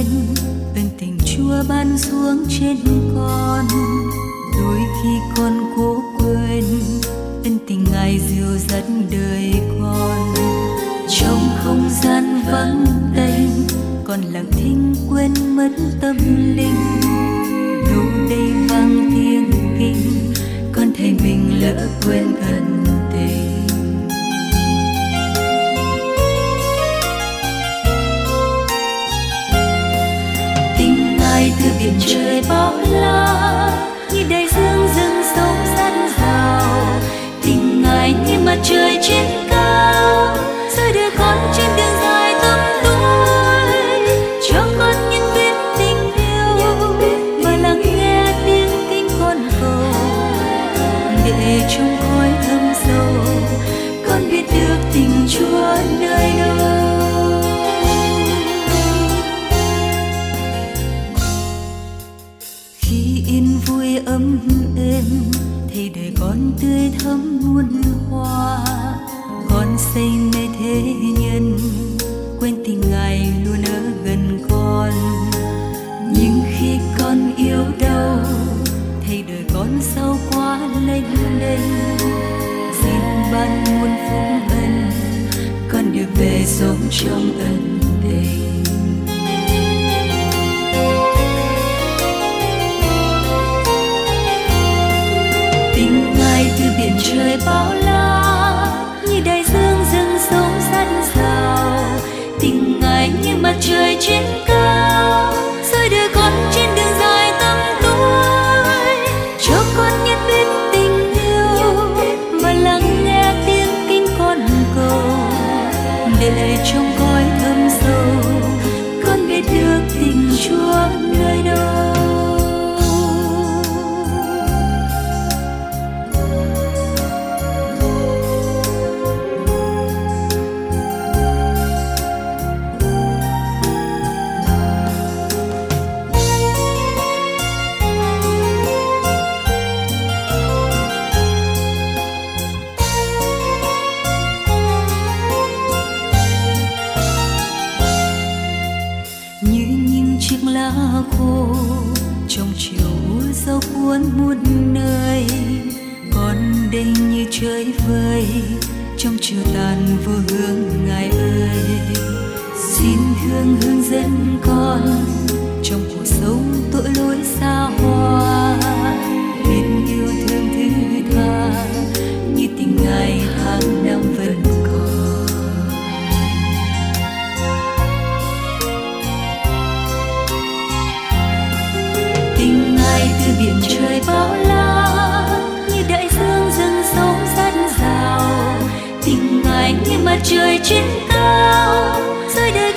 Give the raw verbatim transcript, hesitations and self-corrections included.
quên ơn tình Chúa ban xuống trên con. Đôi khi con cố quên ơn tình Ngài dìu dắt đời con. Trong không gian vắng tênh, con lặng thinh quên mất tâm linh. Đâu đây vang tiếng kinh, con thấy mình lỡ quên ân tình. Tình Ngài từ biển trời bao la, như đại dương rừng sâu săn rào. Tình Ngài như mặt trời trên cao, rồi đưa con trên đường dài tăm tối. Cho con nhận biết tình yêu và lắng nghe tiếng kinh con cầu, để trong khói thâm sâu con biết được tình Chúa nơi đâu. Khi yên vui ấm êm, thấy đời con tươi thắm muôn hoa. Con xây nơi thế nhân, quên tình Ngài luôn ở gần con. Nhưng khi con yếu đau, thấy đời con sao quá lênh đênh. Xin ban muôn phúc ân, con được về sống trong ân tình. Tình Ngài từ biển trời bao la, như đại dương rừng sâu săn rào. Tình Ngài như mặt trời trên cao, rồi đưa con trên đường dài tăm tối. Cho con nhận biết tình yêu và lắng nghe tiếng kinh con cầu, để trong cõi thâm sâu con biết được tình Chúa nơi đâu. Khô trong chiều mưa dâu cuốn muôn nơi, con đây như trời vơi trong chiều tàn vô hướng. Ngài ơi, xin thương hướng dẫn con trong cuộc sống tội lỗi xa hoa. Biết yêu thương thứ tha như tình Ngài tháng năm vẫn còn. Tình Ngài từ biển trời bao la, như đại dương rừng sâu săn rào. Tình Ngài như mặt trời trên cao, rồi đời